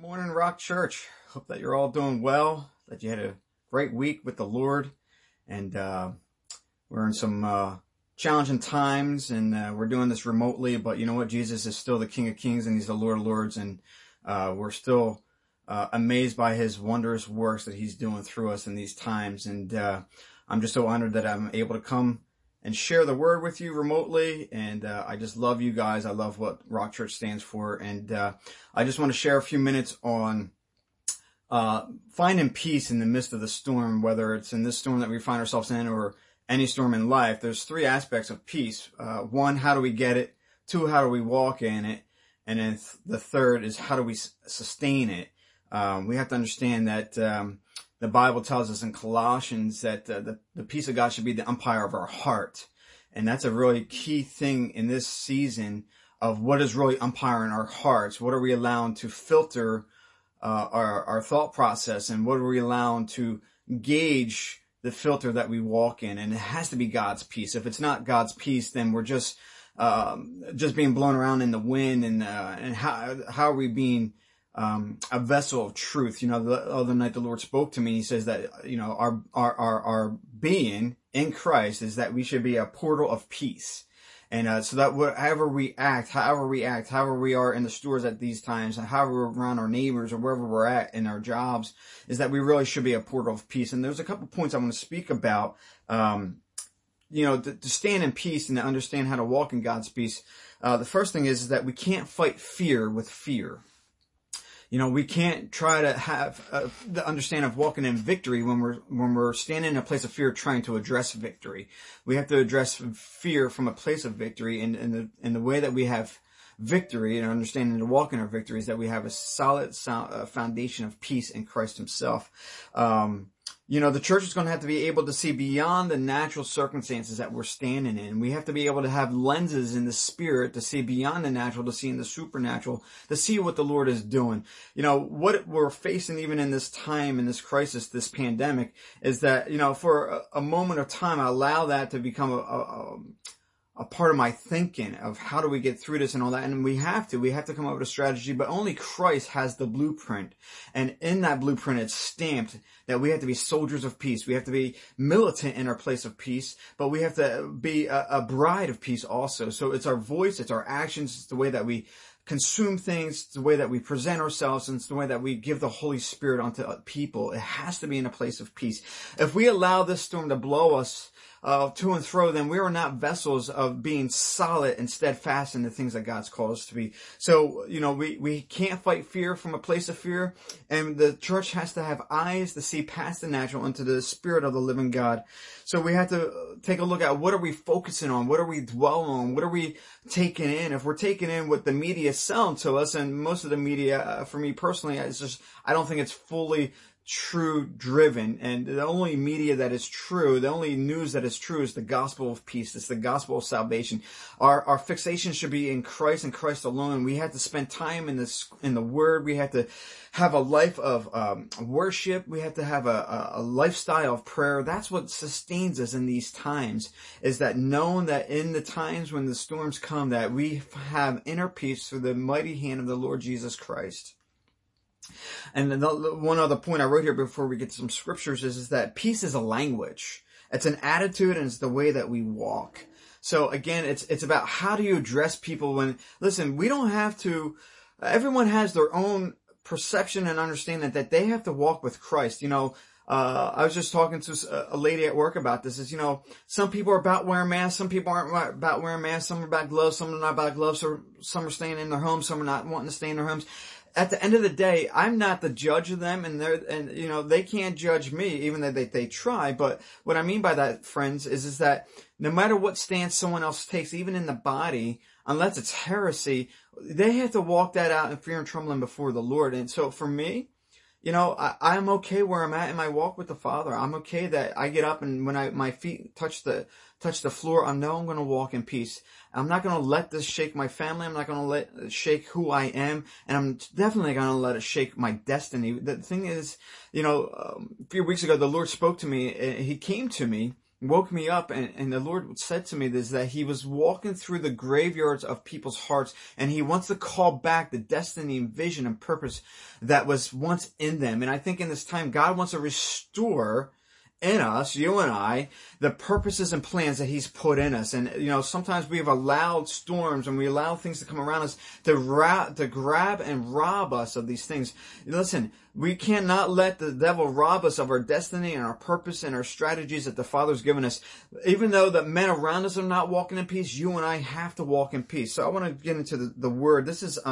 Morning, Rock Church. Hope that you're all doing well, that you had a great week with the Lord. And we're in some challenging times, and we're doing this remotely. But you know what? Jesus is still the King of Kings, and He's the Lord of Lords. And we're still amazed by His wondrous works that He's doing through us in these times. And I'm just so honored that I'm able to come and share the word with you remotely. And I just love you guys. I love what Rock Church stands for. And I just want to share a few minutes on finding peace in the midst of the storm, whether it's in this storm that we find ourselves in or any storm in life. There's three aspects of peace. One, how do we get it? Two, how do we walk in it? And then the third is, how do we sustain it? We have to understand that the Bible tells us in Colossians that the peace of God should be the umpire of our heart. And that's a really key thing in this season of what is really umpiring our hearts. What are we allowing to filter our thought process, and what are we allowing to gauge the filter that we walk in? And it has to be God's peace. If it's not God's peace, then we're just being blown around in the wind. And how are we being a vessel of truth? You know, the other night the Lord spoke to me. He says that, you know, our being in Christ is that we should be a portal of peace. And so that however we are in the stores at these times, however we're around our neighbors or wherever we're at in our jobs, is that we really should be a portal of peace. And there's a couple points I want to speak about, you know, to stand in peace and to understand how to walk in God's peace. The first thing is that we can't fight fear with fear. You know, we can't try to have the understanding of walking in victory when we're standing in a place of fear trying to address victory. We have to address fear from a place of victory, and the way that we have victory and understanding to walk in our victory is that we have a solid foundation of peace in Christ Himself. You know, the church is going to have to be able to see beyond the natural circumstances that we're standing in. We have to be able to have lenses in the spirit to see beyond the natural, to see in the supernatural, to see what the Lord is doing. You know, what we're facing even in this time, in this crisis, this pandemic, is that, you know, for a moment of time, I allow that to become a part of my thinking of how do we get through this and all that. And we have to come up with a strategy, but only Christ has the blueprint. And in that blueprint, it's stamped that we have to be soldiers of peace. We have to be militant in our place of peace, but we have to be a bride of peace also. So it's our voice, it's our actions, it's the way that we consume things, it's the way that we present ourselves, and it's the way that we give the Holy Spirit onto people. It has to be in a place of peace. If we allow this storm to blow us to and fro, then we are not vessels of being solid and steadfast in the things that God's called us to be. So, you know, we can't fight fear from a place of fear, and the church has to have eyes to see past the natural into the spirit of the living God. So we have to take a look at what are we focusing on? What are we dwelling on? What are we taking in? If we're taking in what the media is selling to us, and most of the media, for me personally, I don't think it's fully true driven, and the only media that is true, the only news that is true, is the gospel of peace. It's the gospel of salvation. Our fixation should be in Christ and Christ alone. We have to spend time in the Word. We have to have a life of worship. We have to have a lifestyle of prayer. That's what sustains us in these times, is that knowing that in the times when the storms come, that we have inner peace through the mighty hand of the Lord Jesus Christ. And then one other point I wrote here before we get to some scriptures is that peace is a language. It's an attitude, and it's the way that we walk. So again, it's about how do you address people when, listen, we don't have to, everyone has their own perception and understanding that they have to walk with Christ. You know, I was just talking to a lady at work about this. Is, you know, some people are about wearing masks, some people aren't about wearing masks, some are about gloves, some are not about gloves, or some are staying in their homes, some are not wanting to stay in their homes. At the end of the day, I'm not the judge of them, and you know, they can't judge me, even though they try. But what I mean by that, friends, is that no matter what stance someone else takes, even in the body, unless it's heresy, they have to walk that out in fear and trembling before the Lord. And so for me, you know, I'm okay where I'm at in my walk with the Father. I'm okay that I get up, and when my feet touch the floor, I know I'm going to walk in peace. I'm not going to let this shake my family. I'm not going to let it shake who I am. And I'm definitely going to let it shake my destiny. The thing is, you know, a few weeks ago, the Lord spoke to me. He came to me woke me up, and the Lord said to me this, that he was walking through the graveyards of people's hearts, and he wants to call back the destiny and vision and purpose that was once in them. And I think in this time, God wants to restore in us, you and I, the purposes and plans that he's put in us. And, sometimes we've allowed storms and we allow things to come around us to grab and rob us of these things. Listen, we cannot let the devil rob us of our destiny and our purpose and our strategies that the Father's given us. Even though the men around us are not walking in peace, you and I have to walk in peace. So I want to get into the word. This is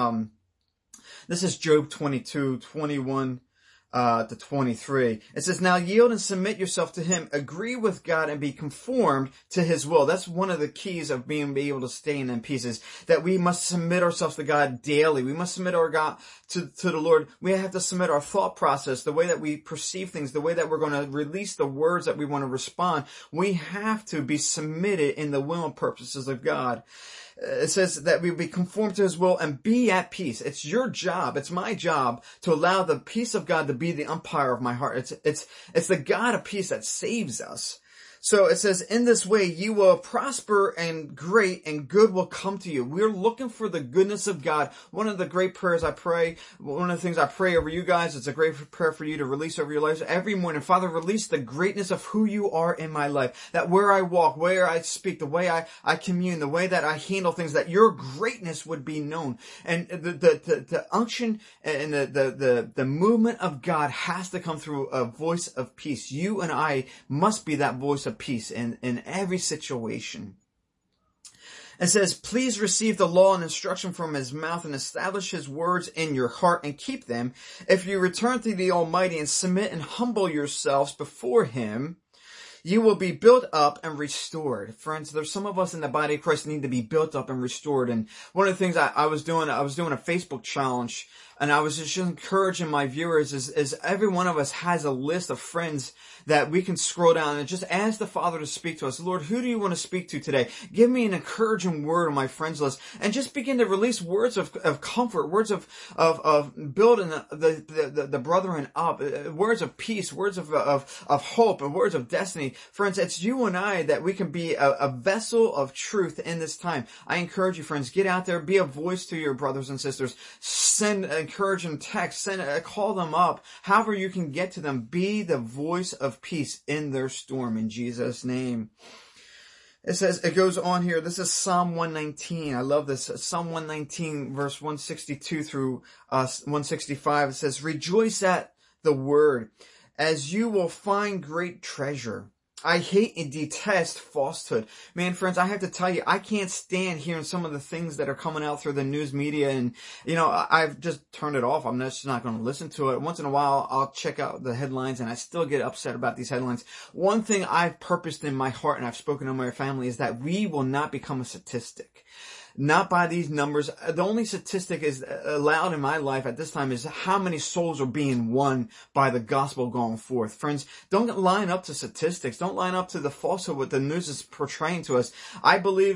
Job 22:21 to 23. It says, "Now yield and submit yourself to him. Agree with God and be conformed to his will." That's one of the keys of being able to stay in peace, is that we must submit ourselves to God daily. We must submit our God to the Lord. We have to submit our thought process, the way that we perceive things, the way that we're going to release the words that we want to respond. We have to be submitted in the will and purposes of God. It says that we be conformed to his will and be at peace. It's your job. It's my job to allow the peace of God to be the umpire of my heart. It's the God of peace that saves us. So it says, "In this way you will prosper and great and good will come to you." We're looking for the goodness of God. One of the great prayers I pray, one of the things I pray over you guys, it's a great prayer for you to release over your lives every morning. Father, release the greatness of who you are in my life. That where I walk, where I speak, the way I commune, the way that I handle things, that your greatness would be known. And the unction and the movement of God has to come through a voice of peace. You and I must be that voice of peace in every situation. It says, "Please receive the law and instruction from his mouth and establish his words in your heart and keep them. If you return to the Almighty and submit and humble yourselves before him, you will be built up and restored." Friends, there's some of us in the body of Christ need to be built up and restored. And one of the things I was doing a Facebook challenge, and I was just encouraging my viewers is every one of us has a list of friends that we can scroll down and just ask the Father to speak to us. Lord, who do you want to speak to today? Give me an encouraging word on my friends list, and just begin to release words of comfort, words of building the brethren up, words of peace, words of hope, and words of destiny. Friends, it's you and I that we can be a vessel of truth in this time. I encourage you, friends, get out there, be a voice to your brothers and sisters. Send encouraging text, call them up. However you can get to them, be the voice of peace in their storm in Jesus' name. It goes on here. This is Psalm 119. I love this. Psalm 119 verse 162 through 165. It says, "Rejoice at the word, as you will find great treasure. I hate and detest falsehood." Man, friends, I have to tell you, I can't stand hearing some of the things that are coming out through the news media, and, I've just turned it off. I'm just not going to listen to it. Once in a while, I'll check out the headlines, and I still get upset about these headlines. One thing I've purposed in my heart, and I've spoken to my family, is that we will not become a statistic. Not by these numbers. The only statistic is allowed in my life at this time is how many souls are being won by the gospel going forth. Friends, don't line up to statistics. Don't line up to the falsehood what the news is portraying to us. I believe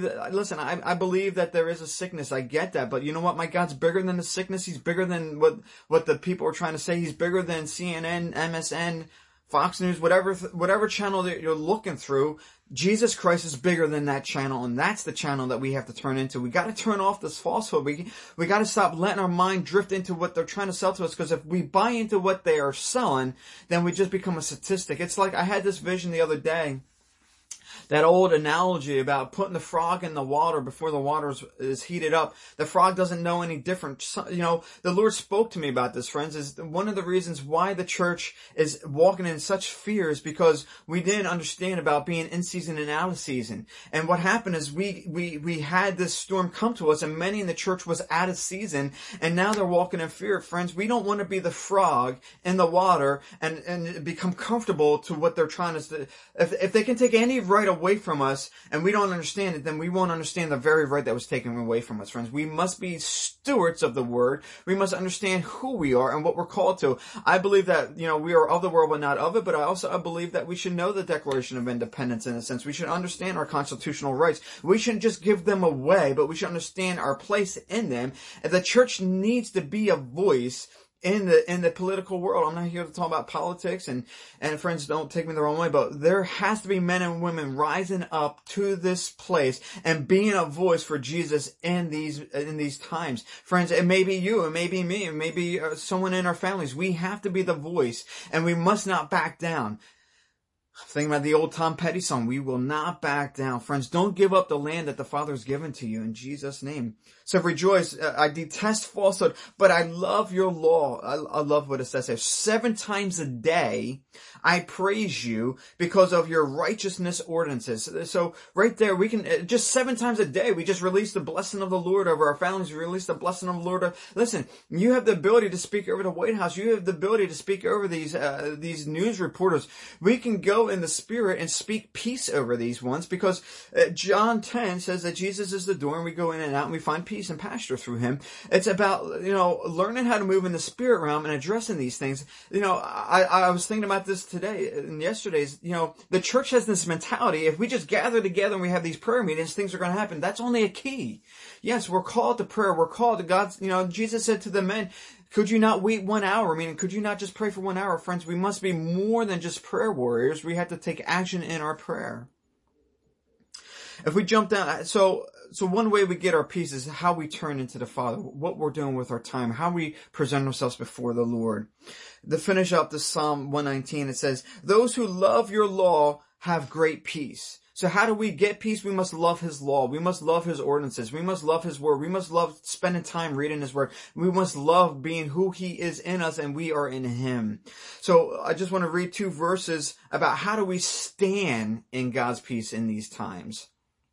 that there is a sickness. I get that. But you know what? My God's bigger than the sickness. He's bigger than what the people are trying to say. He's bigger than CNN, MSN, Fox News, whatever channel that you're looking through. Jesus Christ is bigger than that channel, and that's the channel that we have to turn into. We got to turn off this falsehood. We got to stop letting our mind drift into what they're trying to sell to us, because if we buy into what they are selling, then we just become a statistic. It's like I had this vision the other day. That old analogy about putting the frog in the water before the water is heated up. The frog doesn't know any different. The Lord spoke to me about this, friends, is one of the reasons why the church is walking in such fear is because we didn't understand about being in season and out of season. And what happened is we had this storm come to us, and many in the church was out of season, and now they're walking in fear. Friends, we don't want to be the frog in the water and become comfortable to what they're trying to. If they can take any right away from us and we don't understand it, then we won't understand the very right that was taken away from us, friends. We must be stewards of the word. We must understand who we are and what we're called to. I believe that, we are of the world but not of it, but I believe that we should know the Declaration of Independence in a sense. We should understand our constitutional rights. We shouldn't just give them away, but we should understand our place in them. And the church needs to be a voice in the political world. I'm not here to talk about politics, and friends, don't take me the wrong way, but there has to be men and women rising up to this place and being a voice for Jesus in these times. Friends, it may be you, it may be me, it may be someone in our families. We have to be the voice, and we must not back down. Thinking about the old Tom Petty song, we will not back down. Friends, don't give up the land that the Father has given to you in Jesus' name. So rejoice. I detest falsehood, but I love your law. I love what it says there. 7 times a day, I praise you because of your righteousness ordinances. So right there, we can, just 7 times a day, we just release the blessing of the Lord over our families. We release the blessing of the Lord. Listen, you have the ability to speak over the White House. You have the ability to speak over these news reporters. We can go in the Spirit and speak peace over these ones, because John 10 says that Jesus is the door, and we go in and out and we find peace and pasture through him. It's about, learning how to move in the spirit realm and addressing these things. I was thinking about this today and yesterday's, the church has this mentality, if we just gather together and we have these prayer meetings, things are going to happen. That's only a key. Yes, we're called to prayer. We're called to God's, Jesus said to the men, could you not wait 1 hour? Meaning, could you not just pray for 1 hour? Friends, we must be more than just prayer warriors. We have to take action in our prayer. If we jump down, so one way we get our peace is how we turn into the Father, what we're doing with our time, how we present ourselves before the Lord. To finish up the Psalm 119, it says, those who love your law have great peace. So how do we get peace? We must love his law. We must love his ordinances. We must love his word. We must love spending time reading his word. We must love being who he is in us and we are in him. So I just want to read 2 verses about how do we stand in God's peace in these times.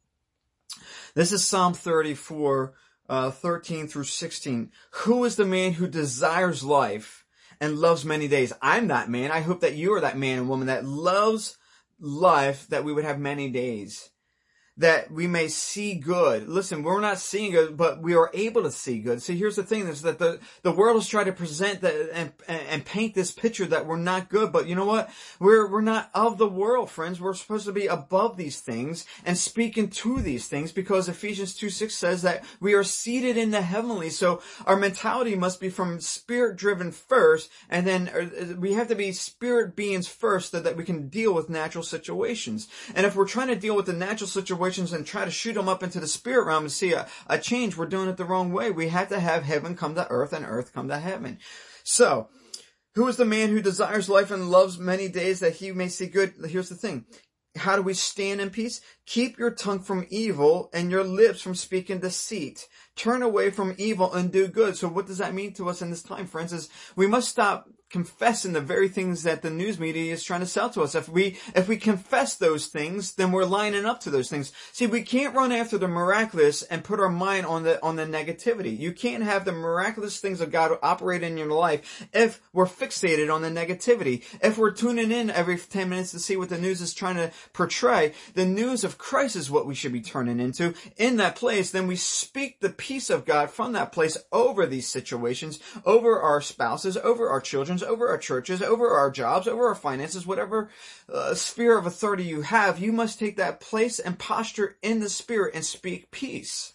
This is Psalm 34, 13 through 16. Who is the man who desires life and loves many days? I'm that man. I hope that you are that man and woman that loves life, that we would have many days, that we may see good. Listen, we're not seeing good, but we are able to see good. See, here's the thing, is that the world is trying to present that and paint this picture that we're not good, but you know what? We're not of the world, friends. We're supposed to be above these things and speaking to these things, because Ephesians 2:6 says that we are seated in the heavenly. So our mentality must be from spirit driven first, and then we have to be spirit beings first, so that we can deal with natural situations. And if we're trying to deal with the natural situations and try to shoot them up into the spirit realm and see a change, we're doing it the wrong way. We have to have heaven come to earth and earth come to heaven. So, who is the man who desires life and loves many days that he may see good? Here's the thing. How do we stand in peace? Keep your tongue from evil and your lips from speaking deceit. Turn away from evil and do good. So what does that mean to us in this time, friends? Is we must stop confessing the very things that the news media is trying to sell to us. If we confess those things, then we're lining up to those things. See, we can't run after the miraculous and put our mind on the negativity. You can't have the miraculous things of God operate in your life if we're fixated on the negativity. If we're tuning in every 10 minutes to see what the news is trying to portray, the news of Christ is what we should be turning into. In that place, then we speak the peace of God from that place over these situations, over our spouses, over our children, over our churches, over our jobs, over our finances, whatever sphere of authority you have. You must take that place and posture in the Spirit and speak peace.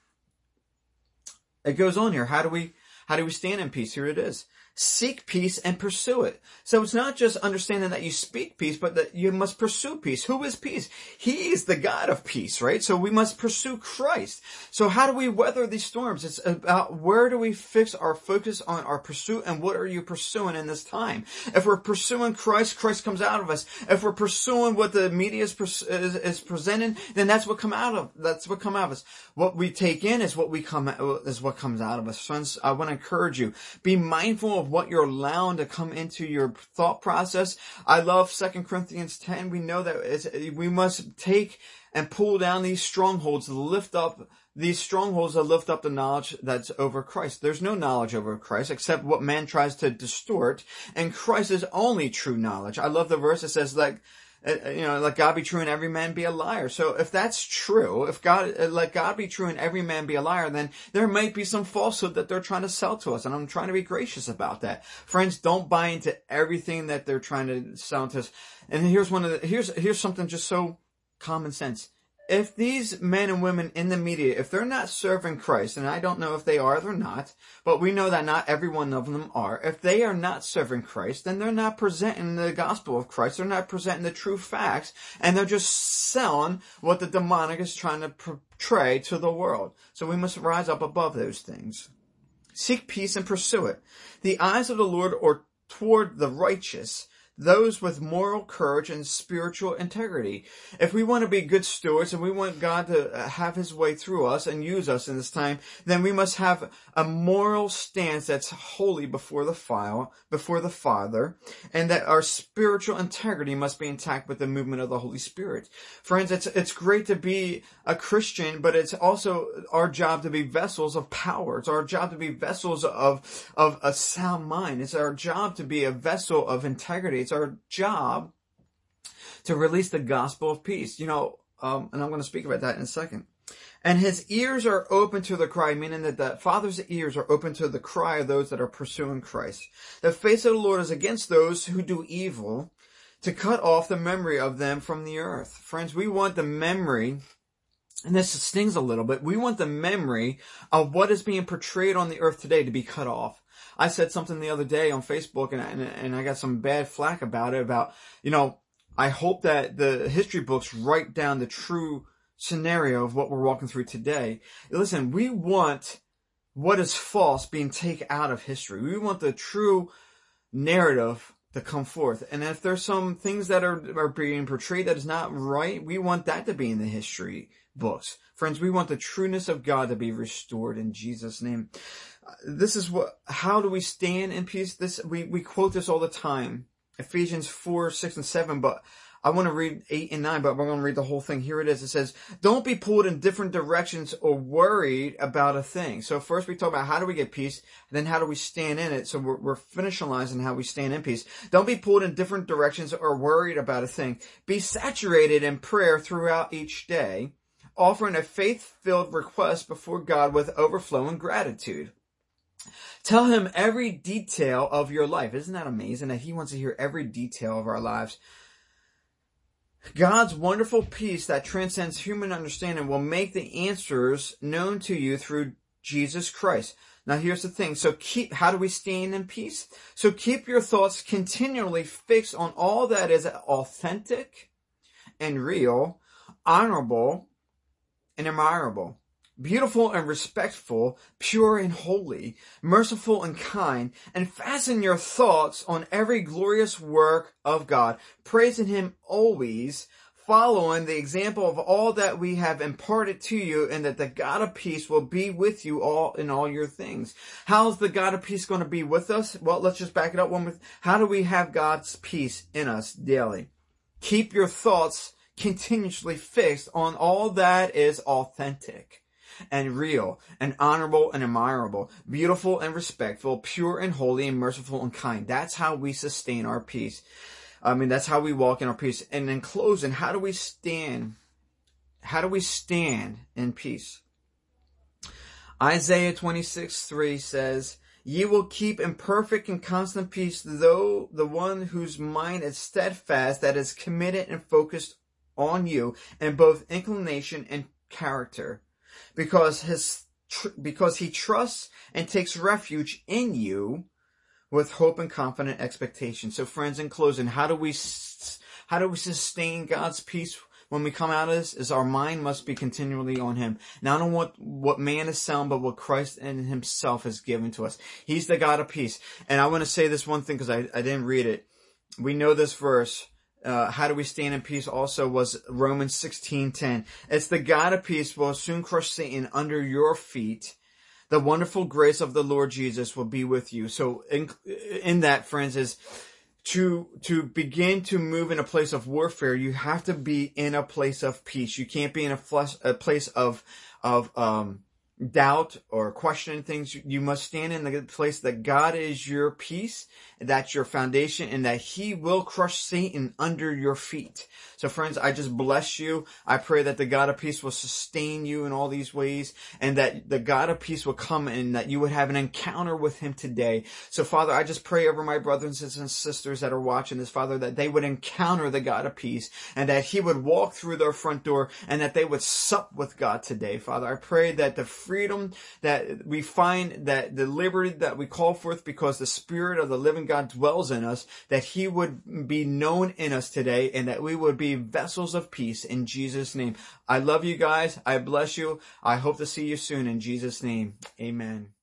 It goes on here. How do we stand in peace? Here it is. Seek peace and pursue it. So it's not just understanding that you speak peace, but that you must pursue peace. Who is peace? He is the God of peace, right? So we must pursue Christ. So how do we weather these storms? It's about where do we fix our focus on our pursuit, and what are you pursuing in this time? If we're pursuing Christ, Christ comes out of us. If we're pursuing what the media is presenting, then that's what comes out of us. What we take in is what comes out of us. Friends, I want to encourage you. Be mindful of what you're allowing to come into your thought process. I love 2 Corinthians 10. We know that we must take and pull down these strongholds to lift up the knowledge that's over Christ. There's no knowledge over Christ except what man tries to distort, and Christ is only true knowledge. I love the verse that says, let God be true and every man be a liar. So if that's true, let God be true and every man be a liar, then there might be some falsehood that they're trying to sell to us. And I'm trying to be gracious about that. Friends, don't buy into everything that they're trying to sell to us. And here's something just so common sense. if these men and women in the media, if they're not serving Christ, and I don't know if they are or they're not, but we know that not every one of them are, if they are not serving Christ, then they're not presenting the gospel of Christ, they're not presenting the true facts, and they're just selling what the demonic is trying to portray to the world. So we must rise up above those things. Seek peace and pursue it. The eyes of the Lord are toward the righteous, those with moral courage and spiritual integrity. If we want to be good stewards and we want God to have his way through us and use us in this time, then we must have a moral stance that's holy before the Father, and that our spiritual integrity must be intact with the movement of the Holy Spirit. Friends, it's great to be a Christian, but it's also our job to be vessels of power. It's our job to be vessels of a sound mind. It's our job to be a vessel of integrity. It's our job to release the gospel of peace. And I'm going to speak about that in a second. And his ears are open to the cry, meaning that the Father's ears are open to the cry of those that are pursuing Christ. The face of the Lord is against those who do evil, to cut off the memory of them from the earth. Friends, we want the memory, and this stings a little bit, we want the memory of what is being portrayed on the earth today to be cut off. I said something the other day on Facebook, and I got some bad flack about it, about, I hope that the history books write down the true scenario of what we're walking through today. Listen, we want what is false being taken out of history. We want the true narrative to come forth. And if there's some things that are being portrayed that is not right, we want that to be in the history books. Friends, we want the trueness of God to be restored in Jesus' name. This is how do we stand in peace? We quote this all the time. Ephesians 4, 6, and 7, but I want to read 8 and 9, but we're going to read the whole thing. Here it is. It says, don't be pulled in different directions or worried about a thing. So first we talk about how do we get peace, and then how do we stand in it. So we're finishalizing how we stand in peace. Don't be pulled in different directions or worried about a thing. Be saturated in prayer throughout each day, offering a faith-filled request before God with overflowing gratitude. Tell him every detail of your life. Isn't that amazing that he wants to hear every detail of our lives? God's wonderful peace that transcends human understanding will make the answers known to you through Jesus Christ. Now here's the thing. So how do we stand in peace? So keep your thoughts continually fixed on all that is authentic and real, honorable and admirable, beautiful and respectful, pure and holy, merciful and kind, and fasten your thoughts on every glorious work of God, praising him always, following the example of all that we have imparted to you, and that the God of peace will be with you all in all your things. How's the God of peace going to be with us? Well, let's just back it up how do we have God's peace in us daily? Keep your thoughts continuously fixed on all that is authentic and real, and honorable and admirable, beautiful and respectful, pure and holy, and merciful and kind. That's how we sustain our peace. That's how we walk in our peace. And in closing, how do we stand? How do we stand in peace? Isaiah 26:3 says, ye will keep in perfect and constant peace, though the one whose mind is steadfast, that is committed and focused on you in both inclination and character. Because he trusts and takes refuge in you with hope and confident expectation. So friends, in closing, how do we sustain God's peace when we come out of this? Is our mind must be continually on him. Not on what man is selling, but what Christ in himself has given to us. He's the God of peace. And I want to say this one thing because I didn't read it. We know this verse. How do we stand in peace also was Romans 16:10. It's the God of peace will soon crush Satan under your feet. The wonderful grace of the Lord Jesus will be with you. So in that, friends, is to begin to move in a place of warfare, you have to be in a place of peace. You can't be in a place of doubt or question things, you must stand in the place that God is your peace, that's your foundation, and that He will crush Satan under your feet. So friends, I just bless you. I pray that the God of peace will sustain you in all these ways, and that the God of peace will come and that you would have an encounter with Him today. So Father, I just pray over my brothers and sisters that are watching this, Father, that they would encounter the God of peace, and that He would walk through their front door, and that they would sup with God today. Father, I pray that the freedom that we find, that the liberty that we call forth because the Spirit of the living God dwells in us, that He would be known in us today, and that we would be vessels of peace in Jesus' name. I love you guys. I bless you. I hope to see you soon in Jesus' name. Amen.